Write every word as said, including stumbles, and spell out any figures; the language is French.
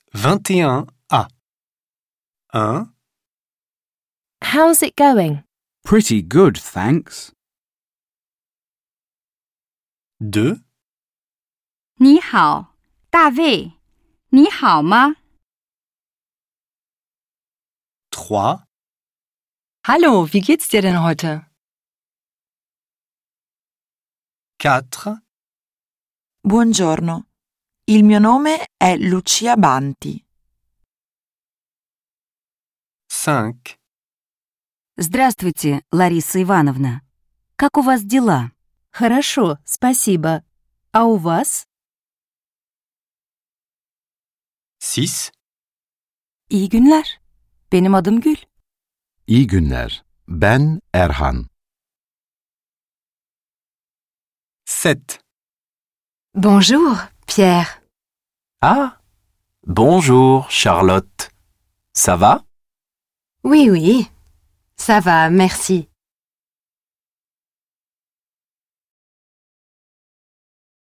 vingt et un A. un. How's it going? Pretty good, thanks. deux. 你好，大卫，你好吗？ trois. Hallo, wie geht's dir denn heute? quatre. Buongiorno, il mio nome è Lucia Banti. cinq. Здравствуйте, Лариса Ивановна. Как у вас дела? Хорошо, спасибо. А у вас? six. İyi günler. Benim adım Gül. İyi günler. Ben Erhan. sept. Bonjour, Pierre. Ah, bonjour Charlotte. Ça va? Oui, oui. Ça va, merci.